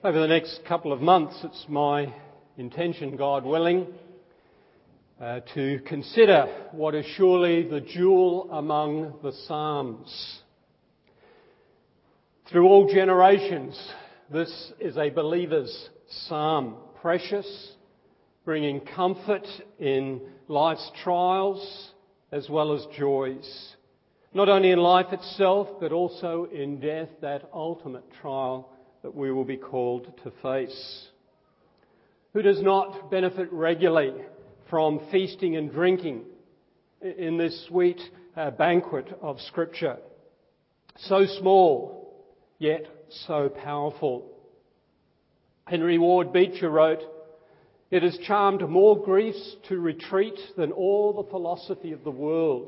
Over the next couple of months, it's my intention, God willing, to consider what is surely the jewel among the Psalms. Through all generations, this is a believer's psalm, precious, bringing comfort in life's trials as well as joys. Not only in life itself, but also in death, that ultimate trial that we will be called to face. Who does not benefit regularly from feasting and drinking in this sweet banquet of Scripture? So small, yet so powerful. Henry Ward Beecher wrote, "It has charmed more griefs to retreat than all the philosophy of the world.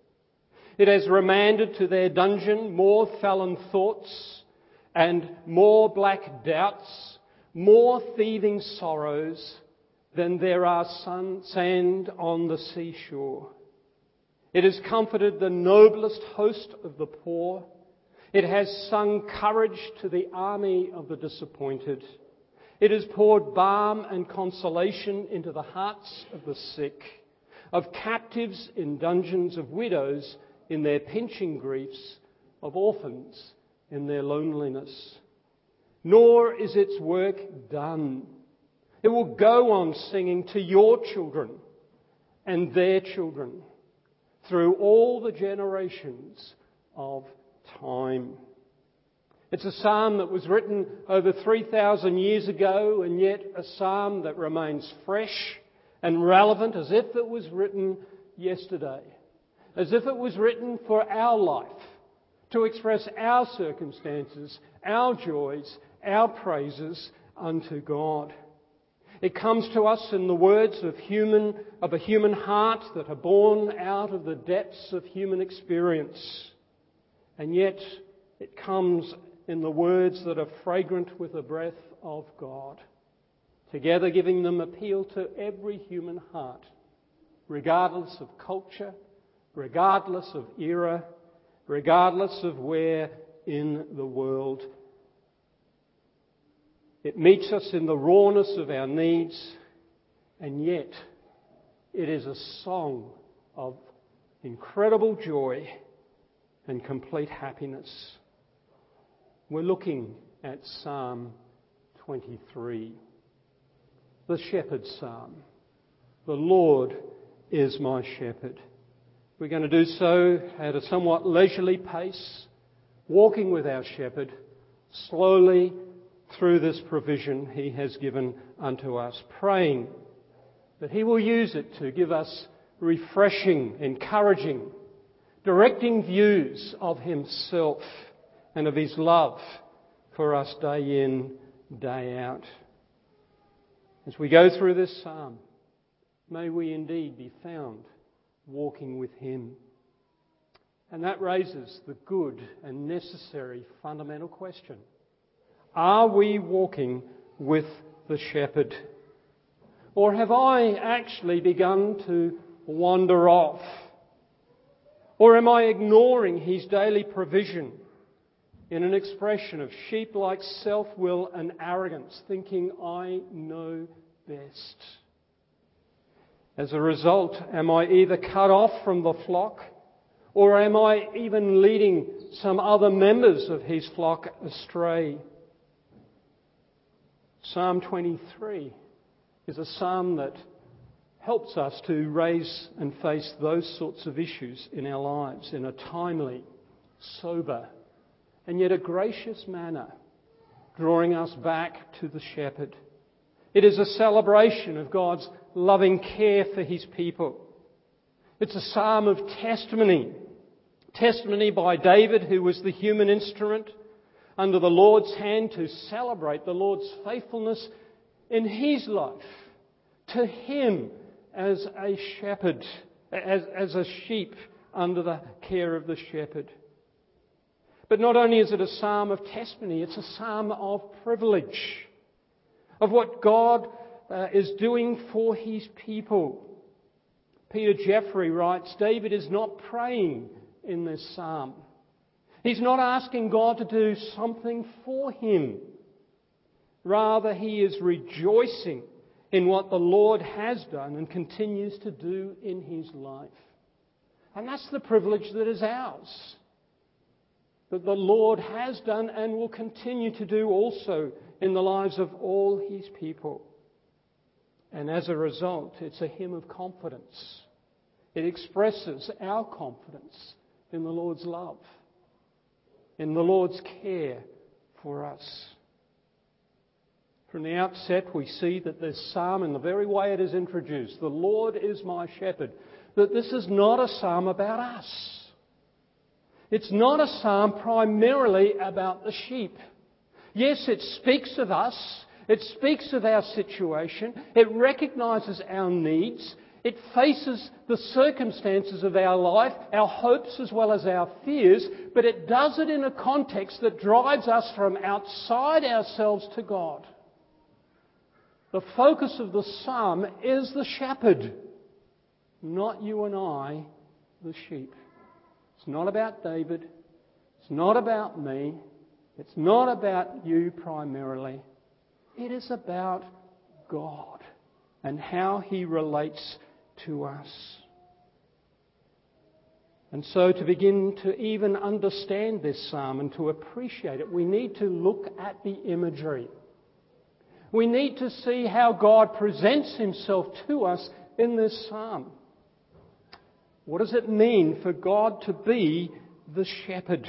It has remanded to their dungeon more felon thoughts and more black doubts, more thieving sorrows than there are sand on the seashore. It has comforted the noblest host of the poor. It has sung courage to the army of the disappointed. It has poured balm and consolation into the hearts of the sick, of captives in dungeons, of widows in their pinching griefs, of orphans in their loneliness. Nor is its work done. It will go on singing to your children and their children through all the generations of time." It's a psalm that was written over 3,000 years ago, and yet a psalm that remains fresh and relevant as if it was written yesterday, as if it was written for our life, to express our circumstances, our joys, our praises unto God. It comes to us in the words of a human heart that are born out of the depths of human experience. And yet it comes in the words that are fragrant with the breath of God, together giving them appeal to every human heart, regardless of culture, regardless of era, regardless of where in the world. It meets us in the rawness of our needs, and yet it is a song of incredible joy and complete happiness. We're looking at Psalm 23, the Shepherd's Psalm. The Lord is my shepherd. We're going to do so at a somewhat leisurely pace, walking with our shepherd slowly through this provision he has given unto us, praying that he will use it to give us refreshing, encouraging, directing views of himself and of his love for us day in, day out. As we go through this psalm, may we indeed be found walking with him. And that raises the good and necessary fundamental question. Are we walking with the shepherd? Or have I actually begun to wander off? Or am I ignoring his daily provision in an expression of sheep-like self-will and arrogance, thinking I know best? As a result, am I either cut off from the flock, or am I even leading some other members of his flock astray? Psalm 23 is a psalm that helps us to raise and face those sorts of issues in our lives in a timely, sober, and yet a gracious manner, drawing us back to the shepherd. It is a celebration of God's loving care for his people. It's a psalm of testimony. Testimony by David, who was the human instrument under the Lord's hand to celebrate the Lord's faithfulness in his life to him as a shepherd, as a sheep under the care of the shepherd. But not only is it a psalm of testimony, it's a psalm of privilege, of what God is doing for his people. Peter Jeffrey writes, David is not praying in this psalm. He's not asking God to do something for him. Rather, he is rejoicing in what the Lord has done and continues to do in his life. And that's the privilege that is ours, that the Lord has done and will continue to do also in the lives of all his people. And as a result, it's a hymn of confidence. It expresses our confidence in the Lord's love, in the Lord's care for us. From the outset, we see that this psalm, in the very way it is introduced, the Lord is my shepherd, that this is not a psalm about us. It's not a psalm primarily about the sheep. Yes, it speaks of us. It speaks of our situation. It recognises our needs. It faces the circumstances of our life, our hopes as well as our fears, but it does it in a context that drives us from outside ourselves to God. The focus of the psalm is the shepherd, not you and I, the sheep. It's not about David. It's not about me. It's not about you primarily. It is about God and how he relates to us. And so to begin to even understand this psalm and to appreciate it, we need to look at the imagery. We need to see how God presents himself to us in this psalm. What does it mean for God to be the shepherd?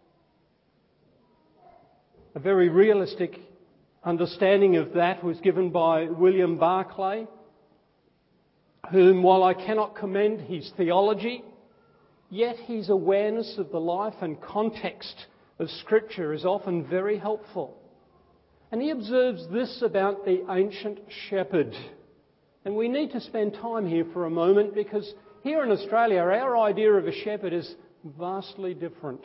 A very realistic understanding of that was given by William Barclay, whom, while I cannot commend his theology, yet his awareness of the life and context of Scripture is often very helpful. And he observes this about the ancient shepherd. And we need to spend time here for a moment, because here in Australia, our idea of a shepherd is vastly different.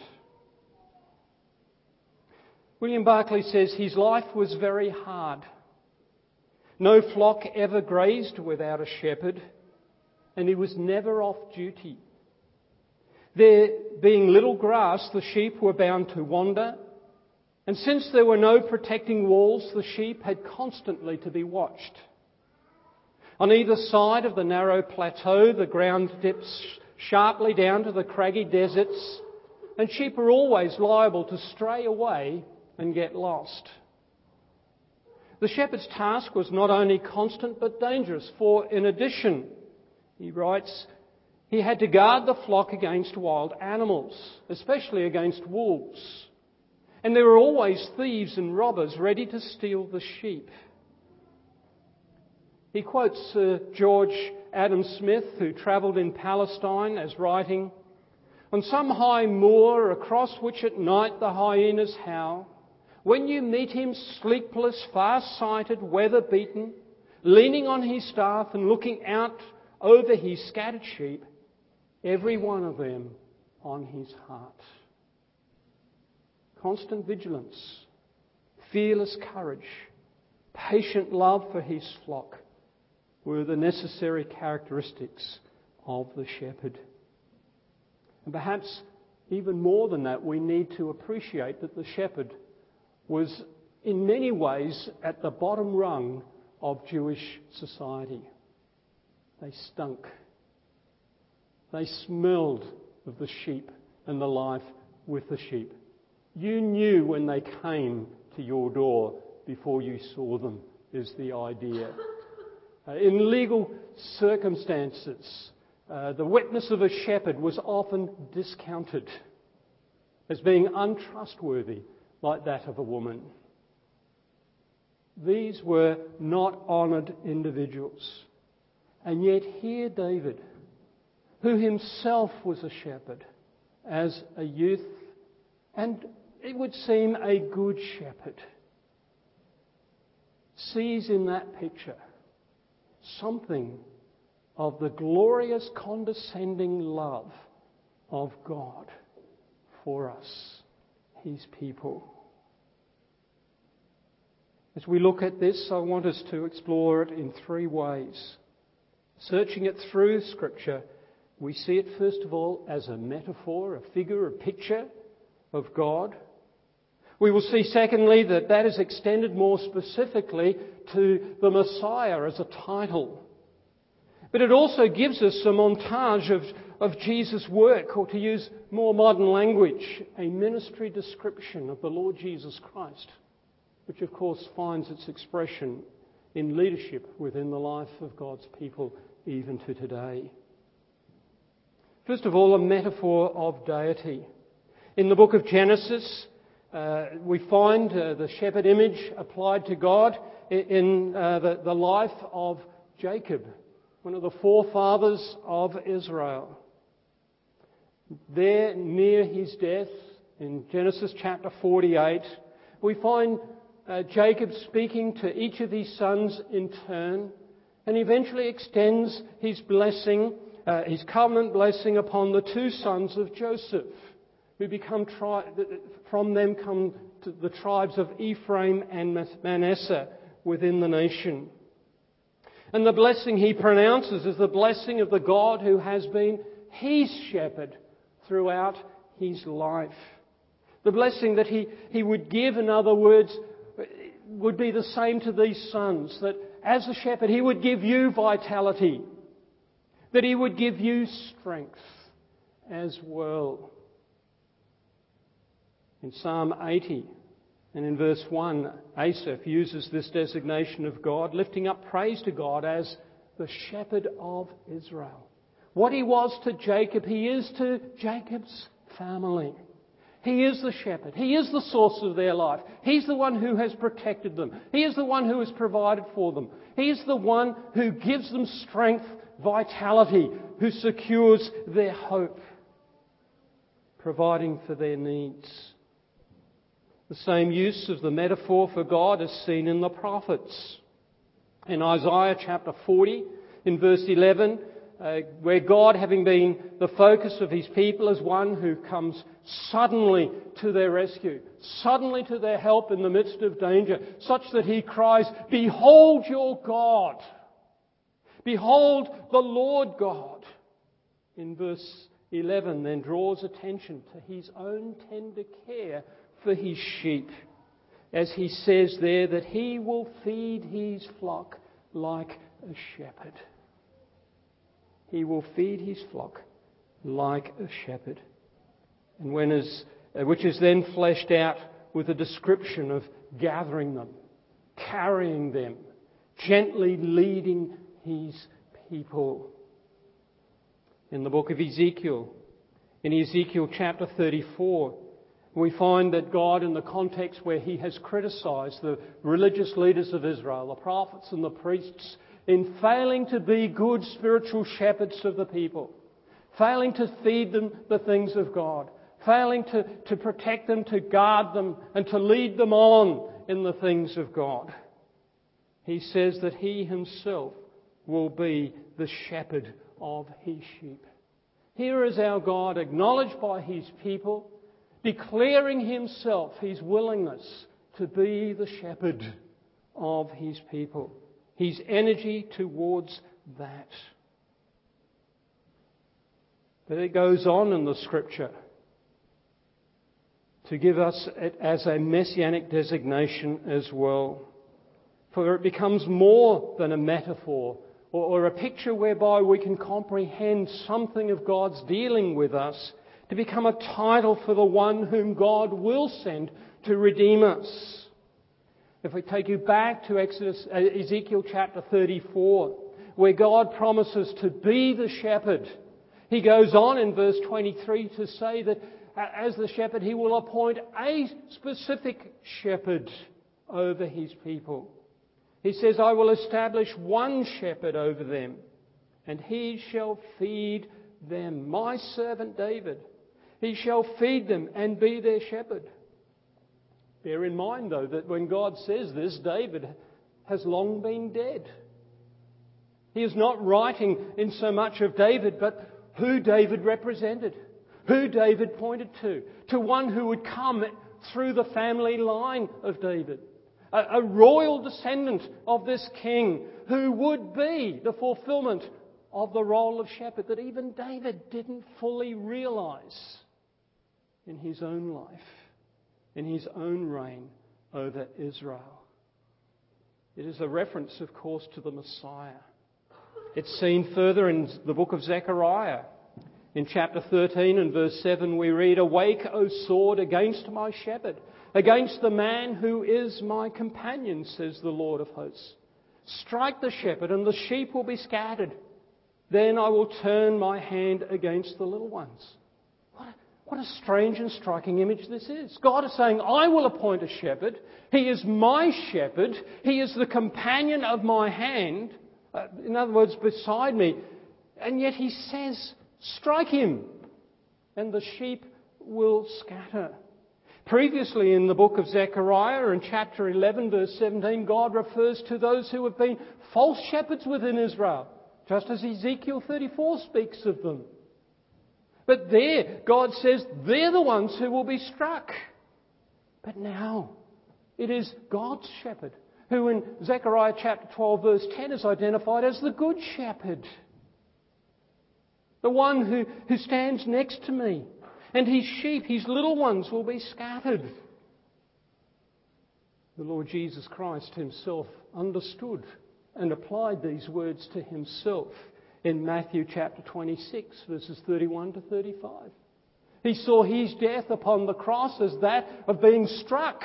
William Barclay says his life was very hard. No flock ever grazed without a shepherd, and he was never off duty. There being little grass, the sheep were bound to wander, and since there were no protecting walls, the sheep had constantly to be watched. On either side of the narrow plateau, the ground dips sharply down to the craggy deserts, and sheep are always liable to stray away and get lost. The shepherd's task was not only constant but dangerous, for in addition, he writes, he had to guard the flock against wild animals, especially against wolves. And there were always thieves and robbers ready to steal the sheep. He quotes Sir George Adam Smith, who travelled in Palestine, as writing, "On some high moor across which at night the hyenas howl, when you meet him sleepless, far-sighted, weather-beaten, leaning on his staff and looking out over his scattered sheep, every one of them on his heart." Constant vigilance, fearless courage, patient love for his flock were the necessary characteristics of the shepherd. And perhaps even more than that, we need to appreciate that the shepherd was in many ways at the bottom rung of Jewish society. They stunk. They smelled of the sheep and the life with the sheep. You knew when they came to your door before you saw them, is the idea. In legal circumstances, the witness of a shepherd was often discounted as being untrustworthy, like that of a woman. These were not honoured individuals. And yet here David, who himself was a shepherd as a youth, and it would seem a good shepherd, sees in that picture something of the glorious condescending love of God for us, his people. As we look at this, I want us to explore it in three ways. Searching it through Scripture, we see it first of all as a metaphor, a figure, a picture of God. We will see, secondly, that is extended more specifically to the Messiah as a title. But it also gives us a montage of Jesus' work, or to use more modern language, a ministry description of the Lord Jesus Christ, which of course finds its expression in leadership within the life of God's people even to today. First of all, a metaphor of deity. In the book of Genesis, we find the shepherd image applied to God in the life of Jacob, one of the forefathers of Israel. There, near his death, in Genesis chapter 48, we find Jacob speaking to each of his sons in turn, and eventually extends his blessing, his covenant blessing upon the two sons of Joseph, who become from them come to the tribes of Ephraim and Manasseh within the nation. And the blessing he pronounces is the blessing of the God who has been his shepherd throughout his life. The blessing that he would give, in other words, would be the same to these sons, that as a shepherd he would give you vitality, that he would give you strength as well. In Psalm 80 and in verse 1, Asaph uses this designation of God, lifting up praise to God as the shepherd of Israel. What he was to Jacob, he is to Jacob's family. He is the shepherd. He is the source of their life. He's the one who has protected them. He is the one who has provided for them. He is the one who gives them strength, vitality, who secures their hope, providing for their needs. The same use of the metaphor for God is seen in the prophets. In Isaiah chapter 40, in verse 11, where God, having been the focus of his people, is one who comes suddenly to their rescue, suddenly to their help in the midst of danger, such that he cries, "Behold your God! Behold the Lord God!" In verse 11 then draws attention to his own tender care for his sheep, as he says there that he will feed his flock like a shepherd. He will feed his flock like a shepherd. And which is then fleshed out with a description of gathering them, carrying them, gently leading his people. In the book of Ezekiel, in Ezekiel chapter 34, we find that God, in the context where he has criticised the religious leaders of Israel, the prophets and the priests, in failing to be good spiritual shepherds of the people, failing to feed them the things of God, failing to protect them, to guard them, and to lead them on in the things of God. He says that he himself will be the shepherd of his sheep. Here is our God, acknowledged by his people, declaring himself, his willingness to be the shepherd of his people. His energy towards that. But it goes on in the Scripture to give us it as a messianic designation as well. For it becomes more than a metaphor or a picture whereby we can comprehend something of God's dealing with us, to become a title for the one whom God will send to redeem us. If we take you back to Ezekiel chapter 34, where God promises to be the shepherd, he goes on in verse 23 to say that as the shepherd, he will appoint a specific shepherd over his people. He says, "I will establish one shepherd over them, and he shall feed them. My servant David, he shall feed them and be their shepherd." Bear in mind, though, that when God says this, David has long been dead. He is not writing in so much of David, but who David represented, who David pointed to one who would come through the family line of David, a royal descendant of this king who would be the fulfillment of the role of shepherd that even David didn't fully realise in his own life. in his own reign over Israel. It is a reference, of course, to the Messiah. It's seen further in the book of Zechariah. In chapter 13 and verse 7 we read, "Awake, O sword, against my shepherd, against the man who is my companion, says the Lord of hosts. Strike the shepherd and the sheep will be scattered. Then I will turn my hand against the little ones." What a strange and striking image this is. God is saying, I will appoint a shepherd. He is my shepherd. He is the companion of my hand. In other words, beside me. And yet he says, strike him, and the sheep will scatter. Previously in the book of Zechariah, in chapter 11, verse 17, God refers to those who have been false shepherds within Israel, just as Ezekiel 34 speaks of them. But there, God says they're the ones who will be struck. But now, it is God's shepherd, who in Zechariah chapter 12, verse 10 is identified as the good shepherd. The one who stands next to me. And his sheep, his little ones, will be scattered. The Lord Jesus Christ himself understood and applied these words to himself in Matthew chapter 26, verses 31 to 35. He saw his death upon the cross as that of being struck,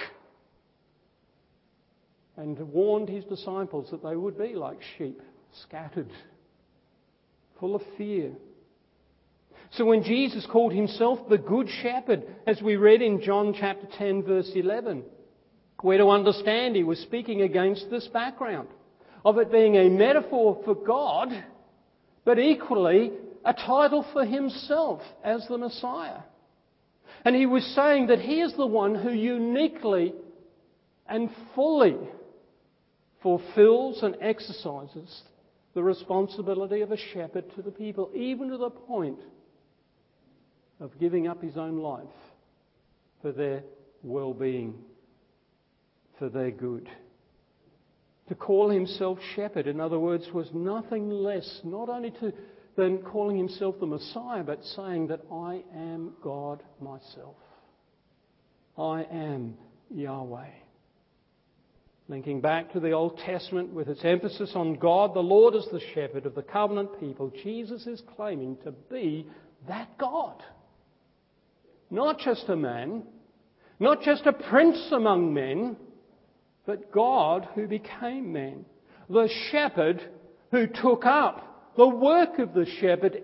and warned his disciples that they would be like sheep, scattered, full of fear. So when Jesus called himself the Good Shepherd, as we read in John chapter 10, verse 11, we're to understand he was speaking against this background of it being a metaphor for God, but equally a title for himself as the Messiah. And he was saying that he is the one who uniquely and fully fulfills and exercises the responsibility of a shepherd to the people, even to the point of giving up his own life for their well-being, for their good. To call himself shepherd, in other words, was nothing less, not only than calling himself the Messiah, but saying that I am God myself. I am Yahweh. Linking back to the Old Testament with its emphasis on God, the Lord as the shepherd of the covenant people, Jesus is claiming to be that God. Not just a man, not just a prince among men, but God who became man. The shepherd who took up the work of the shepherd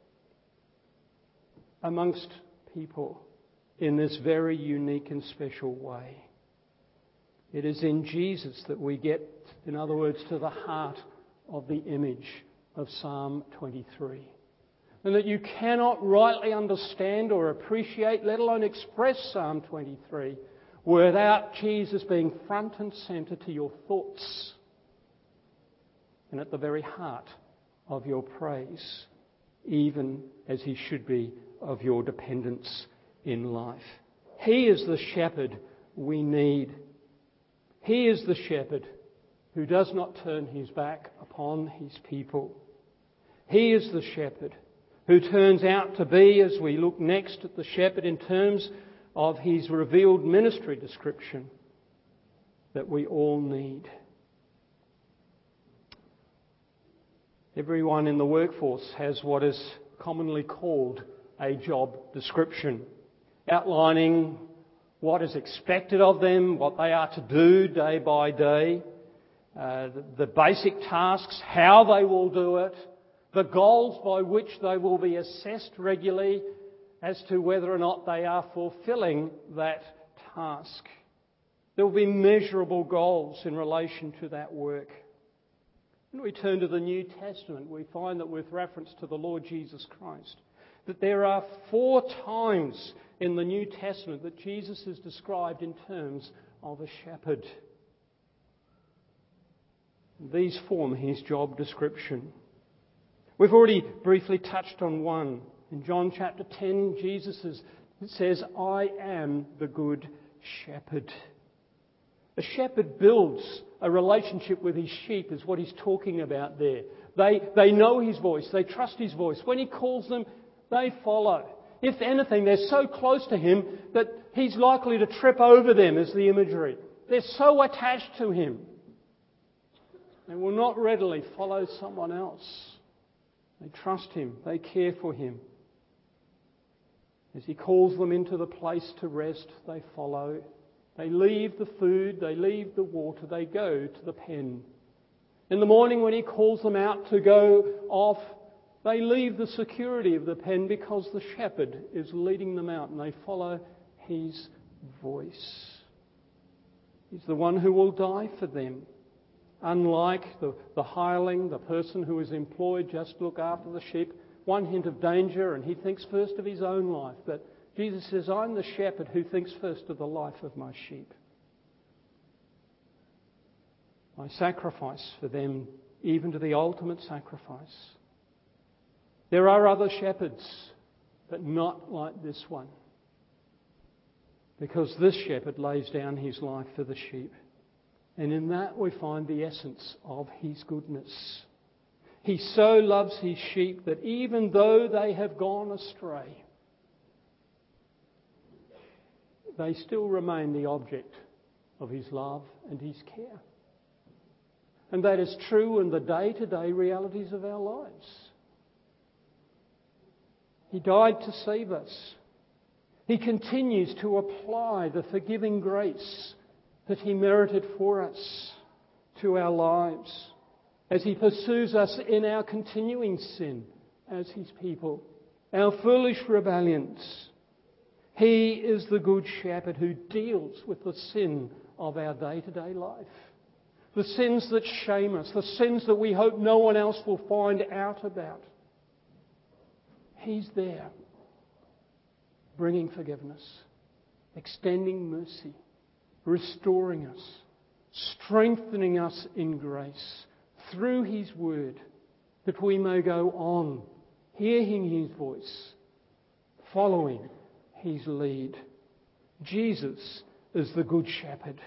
amongst people in this very unique and special way. It is in Jesus that we get, in other words, to the heart of the image of Psalm 23. And that you cannot rightly understand or appreciate, let alone express Psalm 23, without Jesus being front and centre to your thoughts and at the very heart of your praise, even as he should be of your dependence in life. He is the shepherd we need. He is the shepherd who does not turn his back upon his people. He is the shepherd who turns out to be, as we look next at the shepherd in terms of his revealed ministry description, that we all need. Everyone in the workforce has what is commonly called a job description, outlining what is expected of them, what they are to do day by day, the basic tasks, how they will do it, the goals by which they will be assessed regularly as to whether or not they are fulfilling that task. There will be measurable goals in relation to that work. When we turn to the New Testament, we find that with reference to the Lord Jesus Christ, that there are 4 times in the New Testament that Jesus is described in terms of a shepherd. These form his job description. We've already briefly touched on one. In John chapter 10, Jesus says, I am the good shepherd. A shepherd builds a relationship with his sheep, is what he's talking about there. They know his voice. They trust his voice. When he calls them, they follow. If anything, they're so close to him that he's likely to trip over them, is the imagery. They're so attached to him. They will not readily follow someone else. They trust him. They care for him. As he calls them into the place to rest, they follow. They leave the food, they leave the water, they go to the pen. In the morning when he calls them out to go off, they leave the security of the pen because the shepherd is leading them out and they follow his voice. He's the one who will die for them. Unlike the hireling, the person who is employed just to look after the sheep, one hint of danger and he thinks first of his own life. But Jesus says, I'm the shepherd who thinks first of the life of my sheep. I sacrifice for them even to the ultimate sacrifice. There are other shepherds, but not like this one. Because this shepherd lays down his life for the sheep. And in that we find the essence of his goodness. He so loves his sheep that even though they have gone astray, they still remain the object of his love and his care. And that is true in the day-to-day realities of our lives. He died to save us. He continues to apply the forgiving grace that he merited for us to our lives as he pursues us in our continuing sin as his people, our foolish rebellions. He is the good shepherd who deals with the sin of our day-to-day life. The sins that shame us, the sins that we hope no one else will find out about. He's there, bringing forgiveness, extending mercy, restoring us, strengthening us in grace through his word, that we may go on, hearing his voice, following his lead. Jesus is the good shepherd.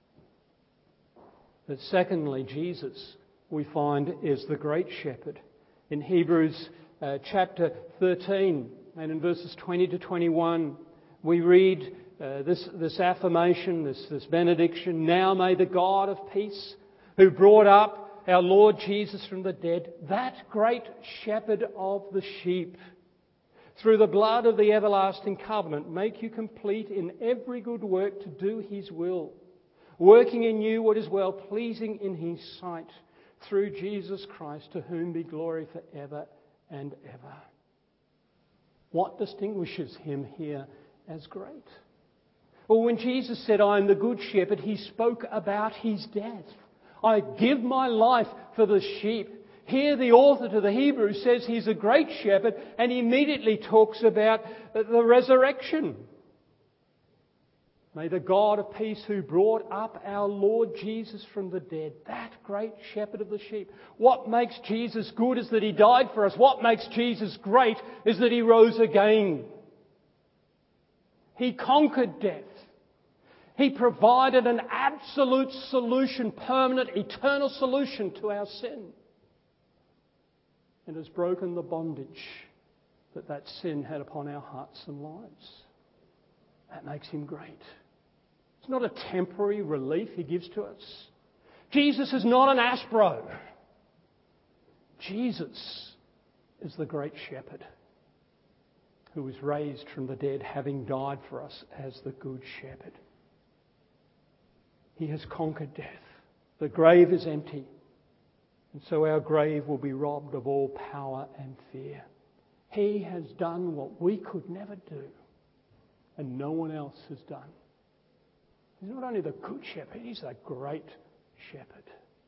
But secondly, Jesus, we find, is the great shepherd. In Hebrews chapter 13 and in verses 20 to 21, we read this affirmation, this benediction. Now may the God of peace, who brought up our Lord Jesus from the dead, that great shepherd of the sheep, through the blood of the everlasting covenant, make you complete in every good work to do his will, working in you what is well pleasing in his sight, through Jesus Christ, to whom be glory forever and ever. What distinguishes him here as great? Well, when Jesus said, I am the good shepherd, he spoke about his death. I give my life for the sheep. Here the author to the Hebrews says he's a great shepherd and he immediately talks about the resurrection. May the God of peace, who brought up our Lord Jesus from the dead, that great shepherd of the sheep. What makes Jesus good is that he died for us. What makes Jesus great is that he rose again. He conquered death. He provided an absolute solution, permanent, eternal solution to our sin. And has broken the bondage that sin had upon our hearts and lives. That makes him great. It's not a temporary relief he gives to us. Jesus is not an aspro. Jesus is the great shepherd who was raised from the dead, having died for us as the good shepherd. He has conquered death. The grave is empty. And so our grave will be robbed of all power and fear. He has done what we could never do and no one else has done. He's not only the good shepherd, he's the great shepherd.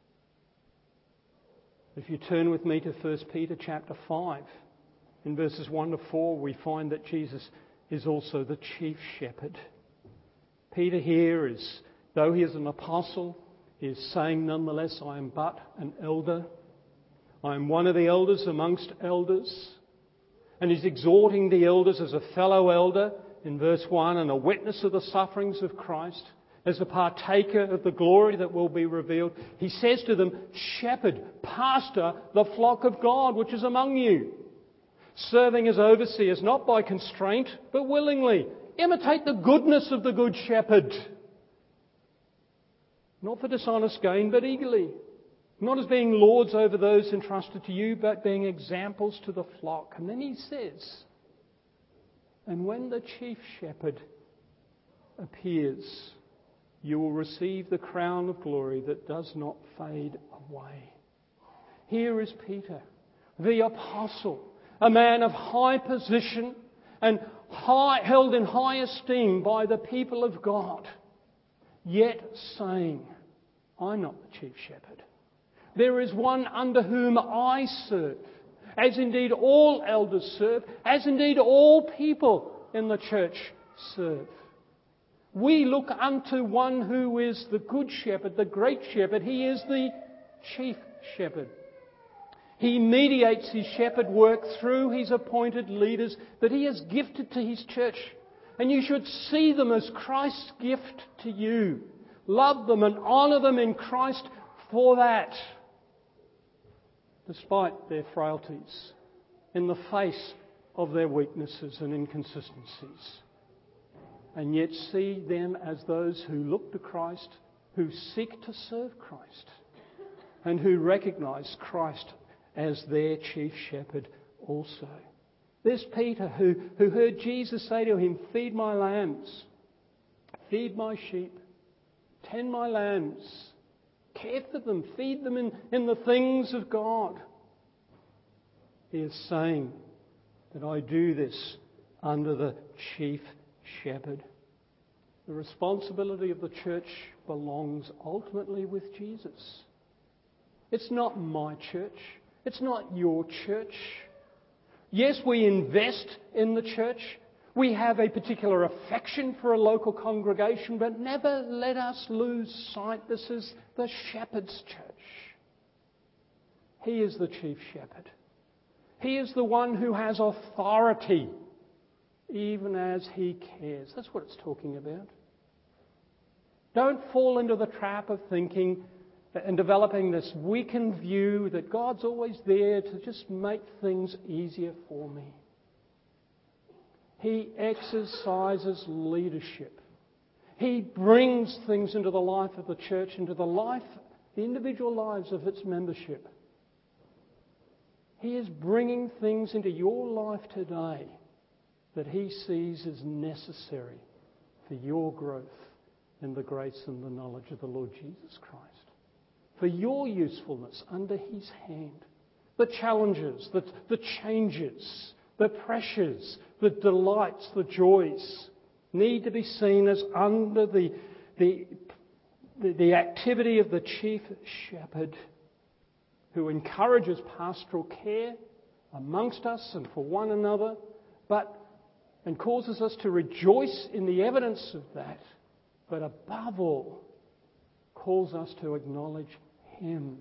If you turn with me to 1 Peter chapter 5, in verses 1 to 4, we find that Jesus is also the chief shepherd. Peter here is, though he is an apostle, he is saying nonetheless, I am but an elder. I am one of the elders amongst elders. And he's exhorting the elders as a fellow elder in verse 1 and a witness of the sufferings of Christ, as a partaker of the glory that will be revealed. He says to them, shepherd, pastor the flock of God which is among you. serving as overseers, not by constraint, but willingly. Imitate the goodness of the Good Shepherd. Not for dishonest gain, but eagerly. Not as being lords over those entrusted to you, but being examples to the flock. And then he says, and when the chief shepherd appears, you will receive the crown of glory that does not fade away. Here is Peter, the apostle, a man of high position and held in high esteem by the people of God, yet saying, I'm not the chief shepherd. There is one under whom I serve, as indeed all elders serve, as indeed all people in the church serve. We look unto one who is the good shepherd, the great shepherd. He is the chief shepherd. He mediates his shepherd work through his appointed leaders that he has gifted to his church. And you should see them as Christ's gift to you. Love them and honour them in Christ for that. Despite their frailties, in the face of their weaknesses and inconsistencies. And yet see them as those who look to Christ, who seek to serve Christ, and who recognise Christ as their chief shepherd also. There's Peter who heard Jesus say to him, feed my lambs, feed my sheep, tend my lambs, care for them, feed them in the things of God. He is saying that I do this under the chief shepherd. The responsibility of the church belongs ultimately with Jesus. It's not my church. It's not your church. Yes, we invest in the church. We have a particular affection for a local congregation, but never let us lose sight. This is the shepherd's church. He is the chief shepherd. He is the one who has authority, even as he cares. That's what it's talking about. Don't fall into the trap of thinking and developing this weakened view that God's always there to just make things easier for me. He exercises leadership. He brings things into the life of the church, into the individual lives of its membership. He is bringing things into your life today that he sees as necessary for your growth in the grace and the knowledge of the Lord Jesus Christ. For your usefulness under his hand. The challenges, the changes, the pressures, the delights, the joys need to be seen as under the activity of the chief shepherd who encourages pastoral care amongst us and for one another, and causes us to rejoice in the evidence of that, but above all, calls us to acknowledge him,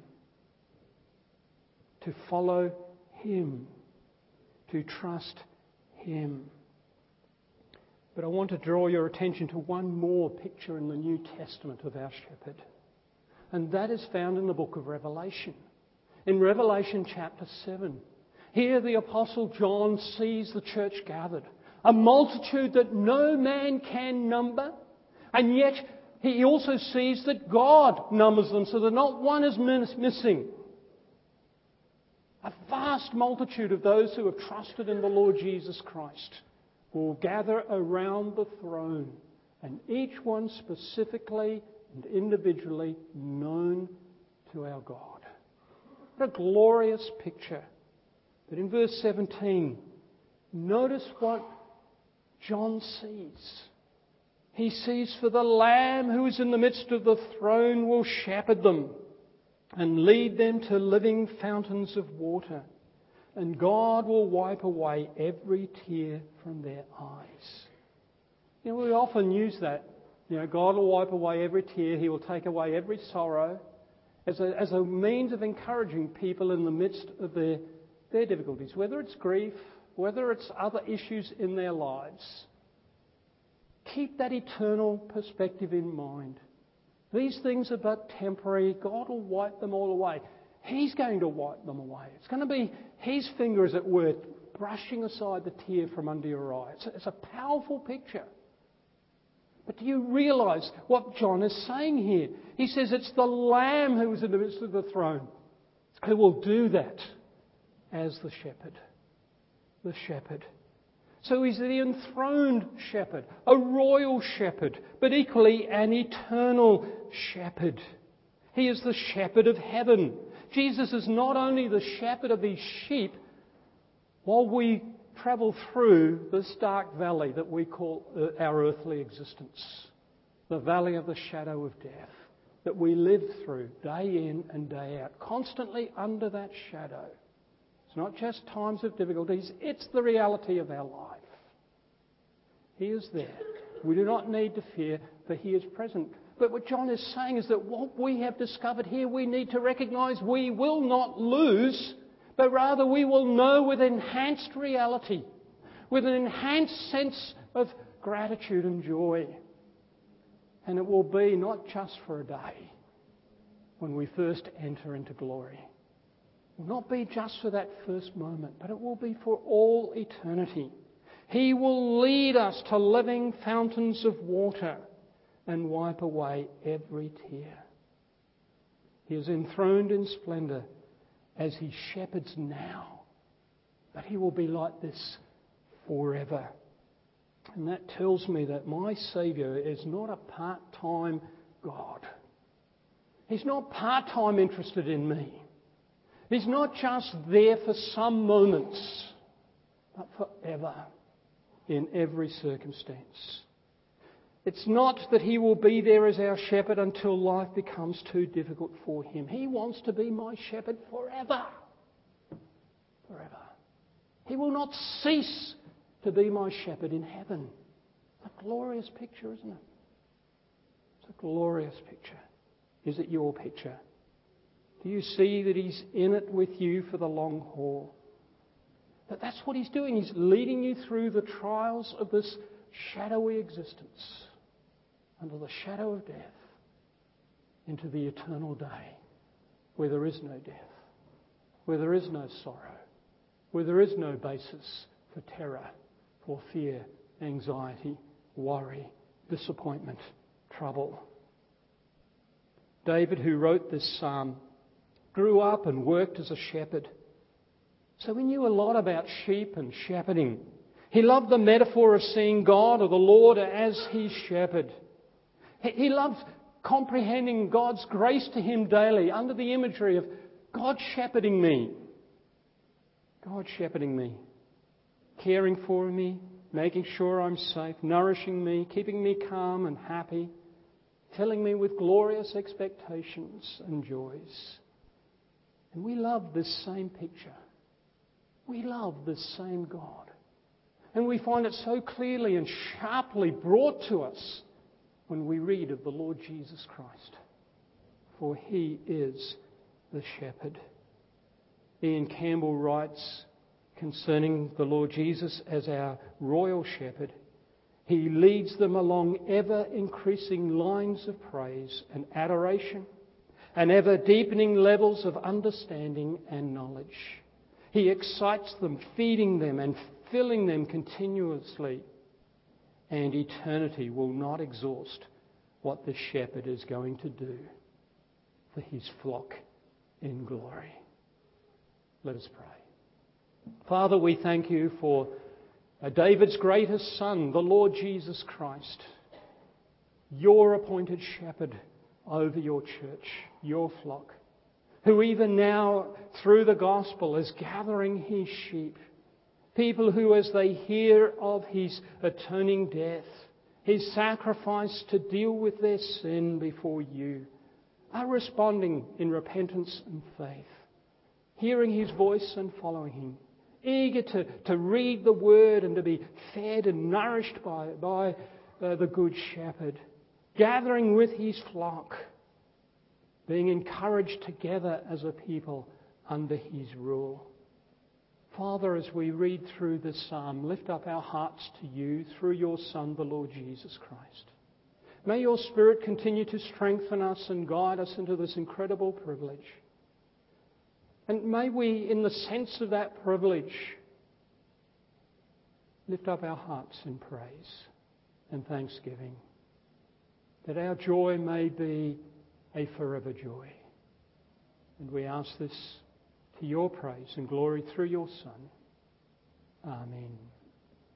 to follow him, to trust him. But I want to draw your attention to one more picture in the New Testament of our shepherd, and that is found in the book of Revelation. In Revelation chapter 7, here the Apostle John sees the church gathered, a multitude that no man can number, and yet he also sees that God numbers them so that not one is missing. A vast multitude of those who have trusted in the Lord Jesus Christ will gather around the throne, and each one specifically and individually known to our God. What a glorious picture. But in verse 17, notice what John sees. He sees, for the Lamb who is in the midst of the throne will shepherd them and lead them to living fountains of water. And God will wipe away every tear from their eyes. We often use that. God will wipe away every tear. He will take away every sorrow as a means of encouraging people in the midst of their difficulties, whether it's grief, whether it's other issues in their lives. Keep that eternal perspective in mind. These things are but temporary. God will wipe them all away. He's going to wipe them away. It's going to be his finger, as it were, brushing aside the tear from under your eye. It's a powerful picture. But do you realise what John is saying here? He says it's the Lamb who is in the midst of the throne who will do that as the shepherd. The shepherd. So he's the enthroned shepherd, a royal shepherd, but equally an eternal shepherd. He is the shepherd of heaven. Jesus is not only the shepherd of these sheep while we travel through this dark valley that we call our earthly existence, the valley of the shadow of death that we live through day in and day out, constantly under that shadow. It's not just times of difficulties, it's the reality of our life. He is there. We do not need to fear, for He is present. But what John is saying is that what we have discovered here, we need to recognise we will not lose, but rather we will know with enhanced reality, with an enhanced sense of gratitude and joy. And it will be not just for a day when we first enter into glory. It will not be just for that first moment, but it will be for all eternity. He will lead us to living fountains of water and wipe away every tear. He is enthroned in splendour as He shepherds now, but He will be like this forever. And that tells me that my Saviour is not a part-time God. He's not part-time interested in me. He's not just there for some moments, but forever, in every circumstance. It's not that He will be there as our shepherd until life becomes too difficult for Him. He wants to be my shepherd forever. Forever. He will not cease to be my shepherd in heaven. It's a glorious picture, isn't it? It's a glorious picture. Is it your picture? Do you see that He's in it with you for the long haul? But that's what He's doing. He's leading you through the trials of this shadowy existence, under the shadow of death, into the eternal day where there is no death, where there is no sorrow, where there is no basis for terror, for fear, anxiety, worry, disappointment, trouble. David, who wrote this psalm, grew up and worked as a shepherd. So he knew a lot about sheep and shepherding. He loved the metaphor of seeing God or the Lord as His shepherd. He loved comprehending God's grace to him daily under the imagery of God shepherding me. God shepherding me. Caring for me, making sure I'm safe, nourishing me, keeping me calm and happy, filling me with glorious expectations and joys. And we love this same picture. We love this same God. And we find it so clearly and sharply brought to us when we read of the Lord Jesus Christ. For He is the shepherd. Ian Campbell writes concerning the Lord Jesus as our royal shepherd, He leads them along ever-increasing lines of praise and adoration and ever-deepening levels of understanding and knowledge. He excites them, feeding them and filling them continuously. And eternity will not exhaust what the shepherd is going to do for His flock in glory. Let us pray. Father, we thank You for David's greatest son, the Lord Jesus Christ, Your appointed shepherd over Your church, Your flock, who even now, through the gospel, is gathering His sheep. People who, as they hear of His atoning death, His sacrifice to deal with their sin before You, are responding in repentance and faith, hearing His voice and following Him, eager to read the Word and to be fed and nourished by the Good Shepherd, gathering with His flock, being encouraged together as a people under His rule. Father, as we read through this psalm, lift up our hearts to You through Your Son, the Lord Jesus Christ. May Your Spirit continue to strengthen us and guide us into this incredible privilege. And may we, in the sense of that privilege, lift up our hearts in praise and thanksgiving, that our joy may be a forever joy. And we ask this to your praise and glory through your Son. Amen.